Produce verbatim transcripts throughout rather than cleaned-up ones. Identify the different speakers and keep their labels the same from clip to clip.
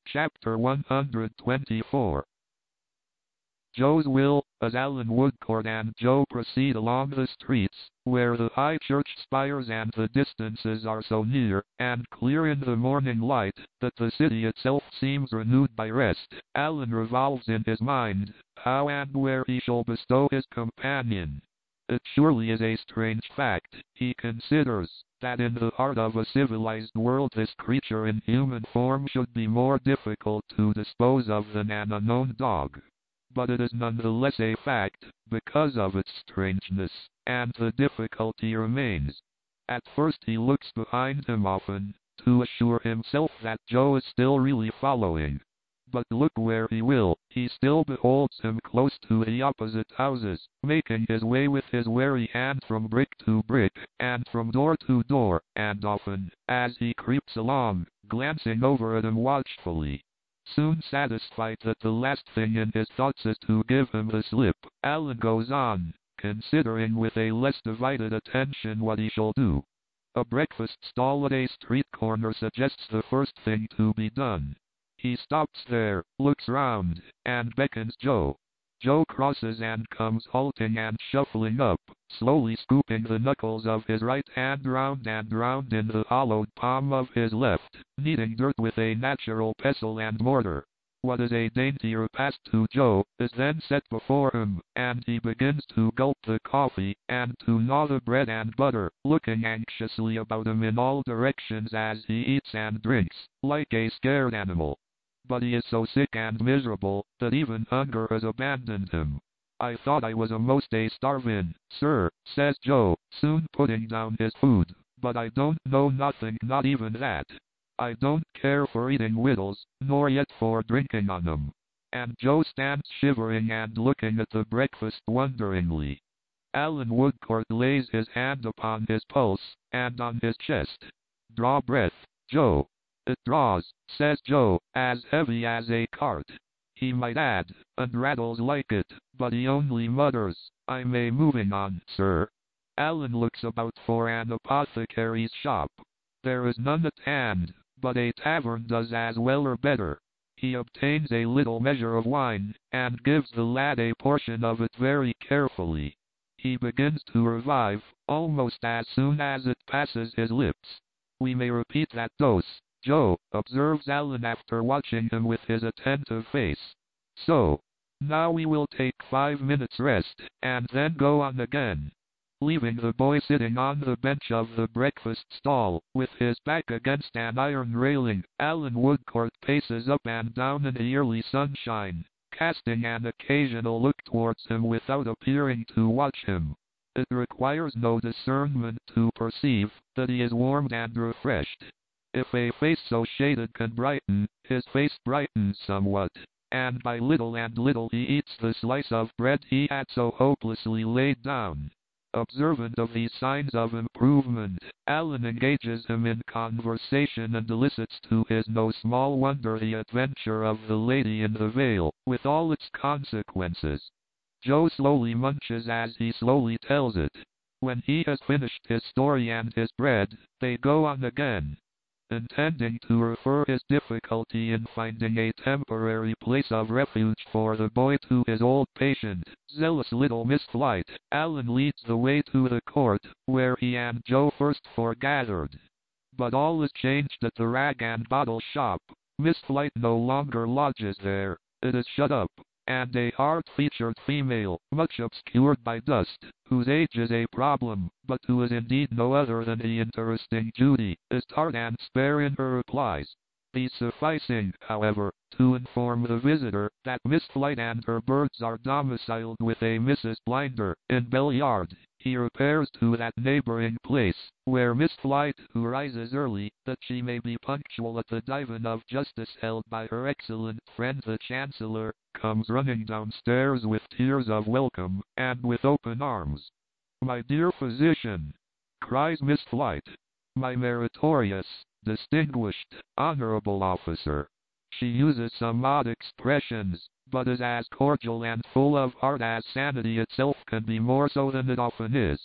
Speaker 1: Chapter one hundred twenty-four. Joe's will. As Allan Woodcourt and Joe proceed along the streets, where the high church spires and the distances are so near and clear in the morning light that the city itself seems renewed by rest, Allan revolves in his mind how and where he shall bestow his companion. It surely is a strange fact, he considers, that in the heart of a civilized world this creature in human form should be more difficult to dispose of than an unknown dog. But it is nonetheless a fact, because of its strangeness, and the difficulty remains. At first he looks behind him often, to assure himself that Joe is still really following. But look where he will, he still beholds him close to the opposite houses, making his way with his wary hand from brick to brick, and from door to door, and often, as he creeps along, glancing over at him watchfully. Soon satisfied that the last thing in his thoughts is to give him the slip, Allan goes on, considering with a less divided attention what he shall do. A breakfast stall at a street corner suggests the first thing to be done. He stops there, looks round, and beckons Joe. Joe crosses and comes halting and shuffling up, slowly scooping the knuckles of his right hand round and round in the hollowed palm of his left, kneading dirt with a natural pestle and mortar. What is a dainty repast to Joe is then set before him, and he begins to gulp the coffee, and to gnaw the bread and butter, looking anxiously about him in all directions as he eats and drinks, like a scared animal. But he is so sick and miserable, that even hunger has abandoned him. "I thought I was a'most a starvin', sir," says Joe, soon putting down his food, "but I don't know nothing, not even that. I don't care for eating wittles, nor yet for drinking on 'em." And Joe stands shivering and looking at the breakfast wonderingly. Allan Woodcourt lays his hand upon his pulse, and on his chest. "Draw breath, Joe." "It draws," says Joe, "as heavy as a cart." He might add, "and rattles like it," but he only mutters, "I'm a moving on, sir." Allan looks about for an apothecary's shop. There is none at hand, but a tavern does as well or better. He obtains a little measure of wine, and gives the lad a portion of it very carefully. He begins to revive, almost as soon as it passes his lips. "We may repeat that dose, Joe," observes Allan after watching him with his attentive face. "So. Now we will take five minutes rest, and then go on again." Leaving the boy sitting on the bench of the breakfast stall, with his back against an iron railing, Allan Woodcourt paces up and down in the early sunshine, casting an occasional look towards him without appearing to watch him. It requires no discernment to perceive that he is warmed and refreshed. If a face so shaded can brighten, his face brightens somewhat, and by little and little he eats the slice of bread he had so hopelessly laid down. Observant of these signs of improvement, Allan engages him in conversation and elicits to his no small wonder the adventure of the lady in the veil, with all its consequences. Joe slowly munches as he slowly tells it. When he has finished his story and his bread, they go on again. Intending to refer his difficulty in finding a temporary place of refuge for the boy to his old patient, zealous little Miss Flite, Allan leads the way to the court, where he and Joe first foregathered. But all is changed at the rag and bottle shop. Miss Flite no longer lodges there. It is shut up, and a hard-featured female, much obscured by dust, whose age is a problem, but who is indeed no other than the interesting Judy, is tart and spare in her replies. These sufficing, however, to inform the visitor that Miss Flite and her birds are domiciled with a Missus Blinder, in Bell Yard, he repairs to that neighboring place, where Miss Flite, who rises early, that she may be punctual at the divan of justice held by her excellent friend the Chancellor, comes running downstairs with tears of welcome, and with open arms. "My dear physician," cries Miss Flite, "my meritorious, distinguished, honorable officer." She uses some odd expressions, but is as cordial and full of heart as sanity itself can be, more so than it often is.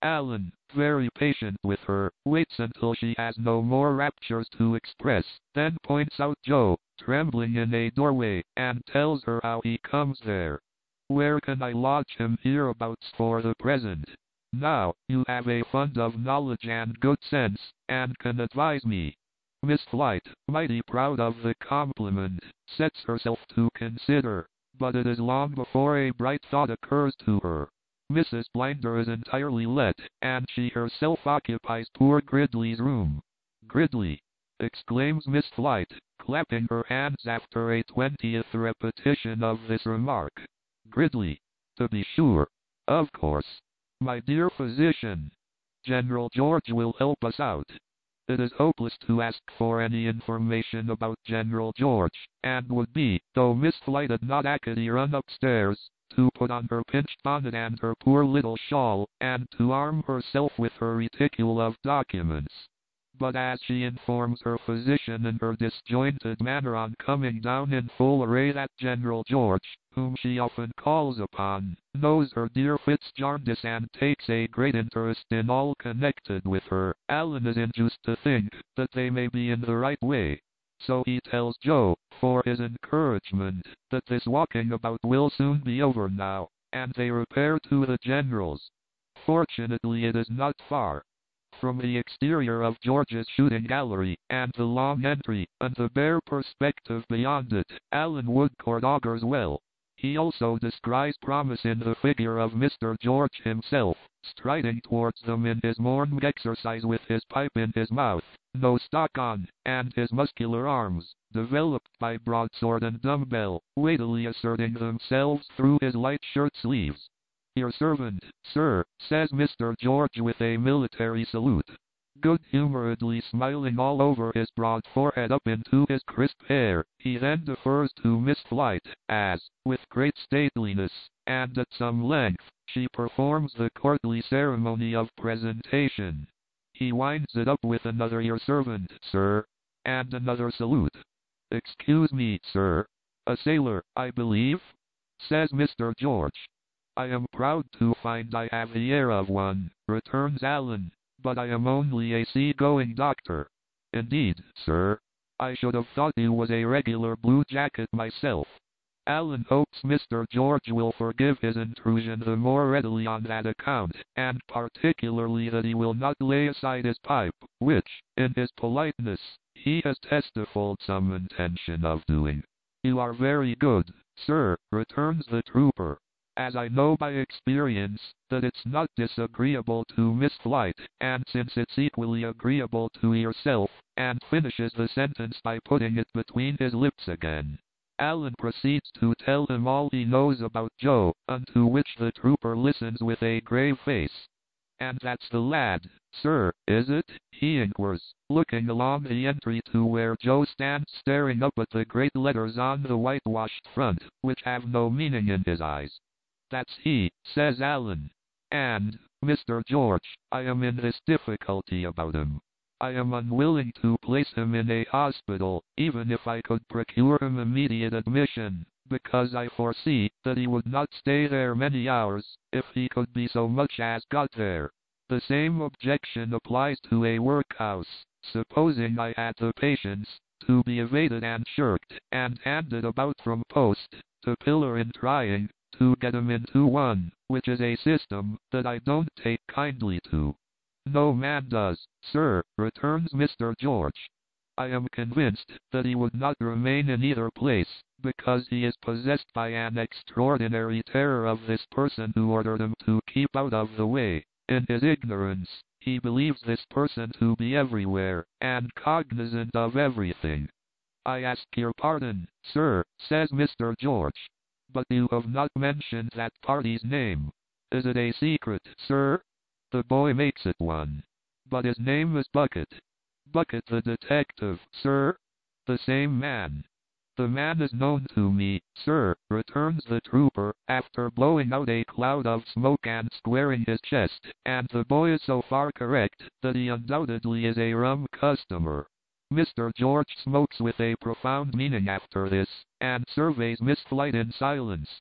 Speaker 1: Alan, very patient with her, waits until she has no more raptures to express, then points out Joe, trembling in a doorway, and tells her how he comes there. Where can I lodge him hereabouts for the present? Now, you have a fund of knowledge and good sense, and can advise me. Miss Flite, mighty proud of the compliment, sets herself to consider, but it is long before a bright thought occurs to her. Missus Blinder is entirely let, and she herself occupies poor Gridley's room. Gridley! Exclaims Miss Flite, clapping her hands after a twentieth repetition of this remark. Gridley! To be sure. Of course. My dear physician. General George will help us out. It is hopeless to ask for any information about General George, and would be, though Miss Flite had not actually run upstairs, to put on her pinched bonnet and her poor little shawl, and to arm herself with her reticule of documents. But as she informs her physician in her disjointed manner on coming down in full array that General George, whom she often calls upon, knows her dear Fitzjarndyce and takes a great interest in all connected with her, Alan is induced to think that they may be in the right way. So he tells Joe, for his encouragement, that this walking about will soon be over now, and they repair to the General's. Fortunately it is not far. From the exterior of George's shooting gallery, and the long entry, and the bare perspective beyond it, Alan Woodcourt augurs well. He also descries promise in the figure of Mister George himself, striding towards them in his morning exercise with his pipe in his mouth, no stock on, and his muscular arms, developed by broadsword and dumbbell, weightily asserting themselves through his light shirt sleeves. Your servant, sir, says Mister George with a military salute, good-humoredly smiling all over his broad forehead up into his crisp hair. He then defers to Miss Flite, as, with great stateliness, and at some length, she performs the courtly ceremony of presentation. He winds it up with another your servant, sir, and another salute. Excuse me, sir. A sailor, I believe? Says Mister George. I am proud to find I have the air of one, returns Alan, but I am only a sea-going doctor. Indeed, sir, I should have thought you was a regular blue jacket myself. Alan hopes Mister George will forgive his intrusion the more readily on that account, and particularly that he will not lay aside his pipe, which, in his politeness, he has testified some intention of doing. You are very good, sir, returns the trooper. As I know by experience, that it's not disagreeable to Miss Flite, and since it's equally agreeable to yourself, and finishes the sentence by putting it between his lips again. Alan proceeds to tell him all he knows about Joe, unto which the trooper listens with a grave face. And that's the lad, sir, is it? He inquires, looking along the entry to where Joe stands staring up at the great letters on the whitewashed front, which have no meaning in his eyes. That's he, says Alan. And, Mister George, I am in this difficulty about him. I am unwilling to place him in a hospital, even if I could procure him immediate admission, because I foresee that he would not stay there many hours, if he could be so much as got there. The same objection applies to a workhouse, supposing I had the patience to be evaded and shirked, and handed about from post to pillar in trying to get him into one, which is a system that I don't take kindly to. No man does, sir, returns Mister George. I am convinced that he would not remain in either place, because he is possessed by an extraordinary terror of this person who ordered him to keep out of the way. In his ignorance, he believes this person to be everywhere, and cognizant of everything. I ask your pardon, sir, says Mister George, but you have not mentioned that party's name. Is it a secret, sir? The boy makes it one. But his name is Bucket. Bucket the detective, sir? The same man. The man is known to me, sir, returns the trooper, after blowing out a cloud of smoke and squaring his chest, and the boy is so far correct that he undoubtedly is a rum customer. Mister George smokes with a profound meaning after this, and surveys Miss Flite in silence.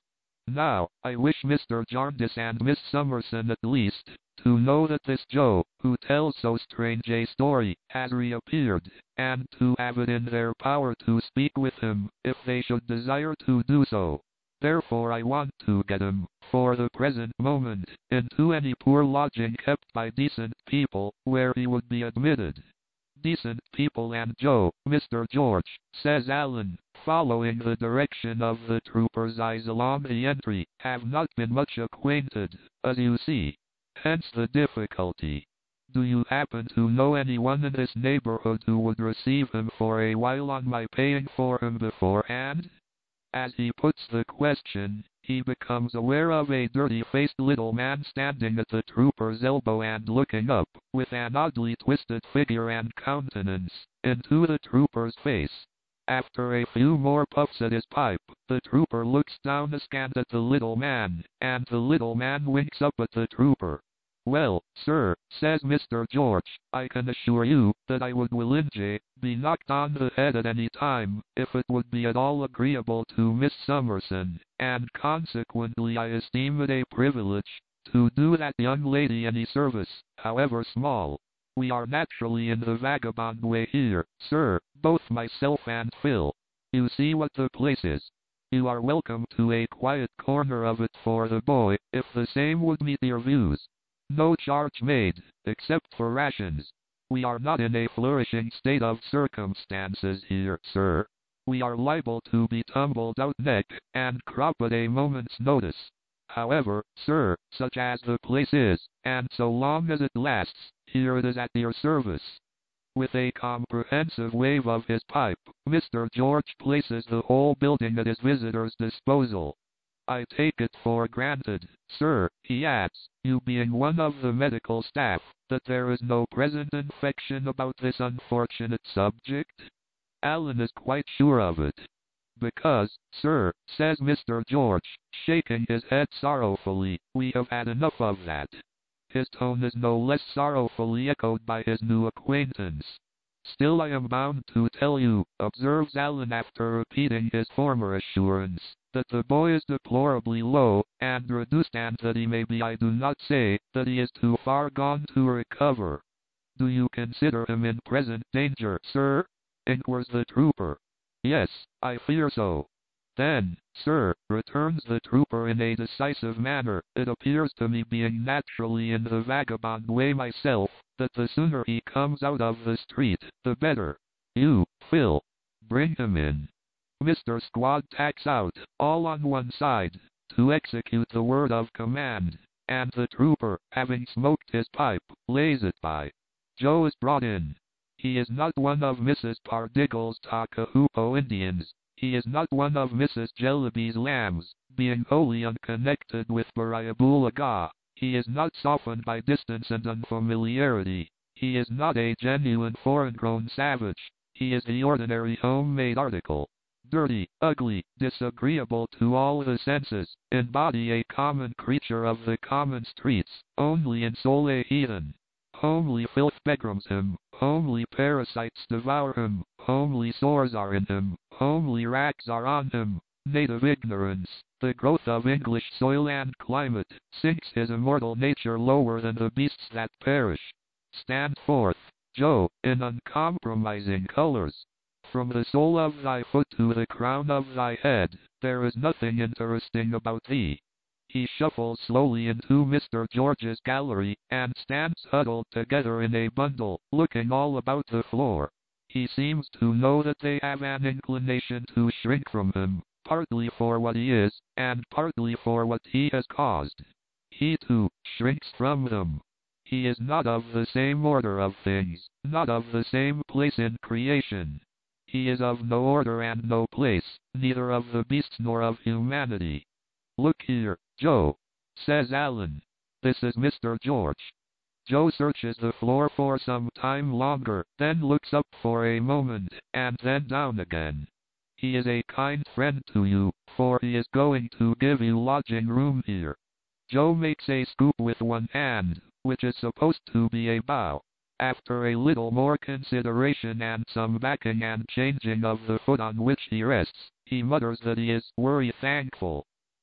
Speaker 1: Now, I wish Mister Jarndyce and Miss Summerson at least, to know that this Joe, who tells so strange a story, has reappeared, and to have it in their power to speak with him, if they should desire to do so. Therefore I want to get him, for the present moment, into any poor lodging kept by decent people, where he would be admitted. Decent people and Joe, Mister George, says Allen, following the direction of the trooper's eyes along the entry, have not been much acquainted, as you see. Hence the difficulty. Do you happen to know anyone in this neighborhood who would receive him for a while on my paying for him beforehand? As he puts the question, he becomes aware of a dirty-faced little man standing at the trooper's elbow and looking up, with an oddly twisted figure and countenance, into the trooper's face. After a few more puffs at his pipe, the trooper looks down askant at the little man, and the little man winks up at the trooper. Well, sir, says Mister George, I can assure you that I would willingly be knocked on the head at any time, if it would be at all agreeable to Miss Summerson, and consequently I esteem it a privilege to do that young lady any service, however small. We are naturally in the vagabond way here, sir, both myself and Phil. You see what the place is. You are welcome to a quiet corner of it for the boy, if the same would meet your views. No charge made, except for rations. We are not in a flourishing state of circumstances here, sir. We are liable to be tumbled out neck and crop at a moment's notice. However, sir, such as the place is, and so long as it lasts, here it is at your service. With a comprehensive wave of his pipe, Mister George places the whole building at his visitor's disposal. I take it for granted, sir, he adds, you being one of the medical staff, that there is no present infection about this unfortunate subject? Allen is quite sure of it. Because, sir, says Mister George, shaking his head sorrowfully, we have had enough of that. His tone is no less sorrowfully echoed by his new acquaintance. Still I am bound to tell you, observes Allen after repeating his former assurance, that the boy is deplorably low, and reduced, and that he may be, I do not say, that he is too far gone to recover. Do you consider him in present danger, sir? Inquires the trooper. Yes, I fear so. Then, sir, returns the trooper in a decisive manner, it appears to me, being naturally in the vagabond way myself, that the sooner he comes out of the street, the better. You, Phil, bring him in. Mister Squad tacks out, all on one side, to execute the word of command, and the trooper, having smoked his pipe, lays it by. Joe is brought in. He is not one of Missus Pardiggle's Takahoupo Indians. He is not one of Missus Jellyby's lambs, being wholly unconnected with Bariabulaga. He is not softened by distance and unfamiliarity. He is not a genuine foreign-grown savage. He is the ordinary homemade article. Dirty, ugly, disagreeable to all the senses, in body a common creature of the common streets, only in soul a heathen. Homely filth begrams him, homely parasites devour him, homely sores are in him, homely rags are on him. Native ignorance, the growth of English soil and climate, sinks his immortal nature lower than the beasts that perish. Stand forth, Joe, in uncompromising colors. From the sole of thy foot to the crown of thy head, there is nothing interesting about thee. He shuffles slowly into Mister George's gallery, and stands huddled together in a bundle, looking all about the floor. He seems to know that they have an inclination to shrink from him, partly for what he is, and partly for what he has caused. He too shrinks from them. He is not of the same order of things, not of the same place in creation. He is of no order and no place, neither of the beasts nor of humanity. Look here, Joe, says Allen. This is Mister George. Joe searches the floor for some time longer, then looks up for a moment, and then down again. He is a kind friend to you, for he is going to give you lodging room here. Joe makes a scoop with one hand, which is supposed to be a bow. After a little more consideration and some backing and changing of the foot on which he rests, he mutters that he is worry thankful.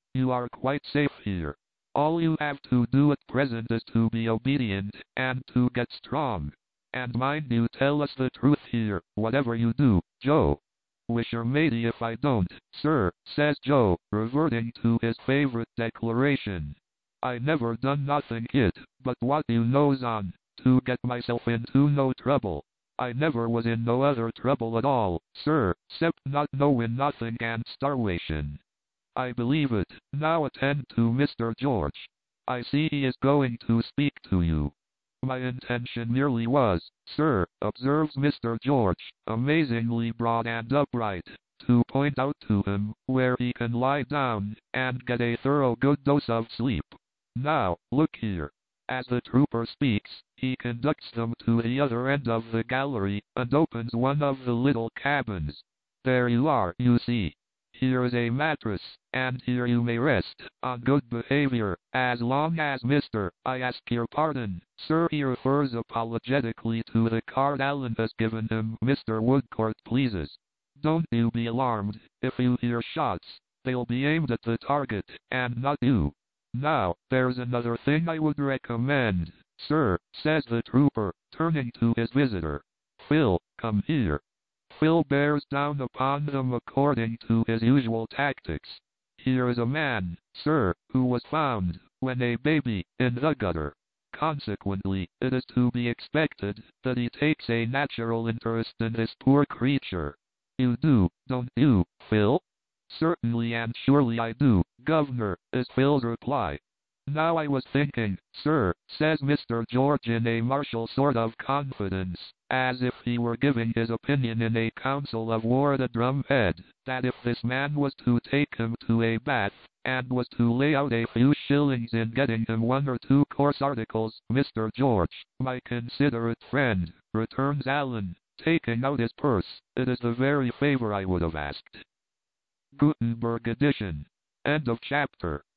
Speaker 1: You are quite safe here. All you have to do at present is to be obedient, and to get strong. And mind you tell us the truth here, whatever you do, Joe. Wish your matey if I don't, sir, says Joe, reverting to his favorite declaration. I never done nothing kid, but what you knows on, to get myself into no trouble. I never was in no other trouble at all, sir, 'cept not knowin' nothing and starvation. I believe it. Now attend to Mister George. I see he is going to speak to you. My intention merely was, sir, observes Mister George, amazingly broad and upright, to point out to him where he can lie down and get a thorough good dose of sleep. Now, look here. As the trooper speaks, he conducts them to the other end of the gallery and opens one of the little cabins. There you are, you see. Here is a mattress, and here you may rest, on good behavior, as long as Mister I ask your pardon, sir, he refers apologetically to the card Allen has given him, Mister Woodcourt pleases. Don't you be alarmed, if you hear shots, they'll be aimed at the target, and not you. Now, there's another thing I would recommend, sir, says the trooper, turning to his visitor. Phil, come here. Phil bears down upon them according to his usual tactics. Here is a man, sir, who was found, when a baby, in the gutter. Consequently, it is to be expected that he takes a natural interest in this poor creature. You do, don't you, Phil? Certainly and surely I do, governor, is Phil's reply. Now I was thinking, sir, says Mister George in a martial sort of confidence, as if he were giving his opinion in a council of war at a drumhead, that if this man was to take him to a bath, and was to lay out a few shillings in getting him one or two coarse articles, Mister George, my considerate friend, returns Allen, taking out his purse, it is the very favor I would have asked. Gutenberg edition. End of chapter.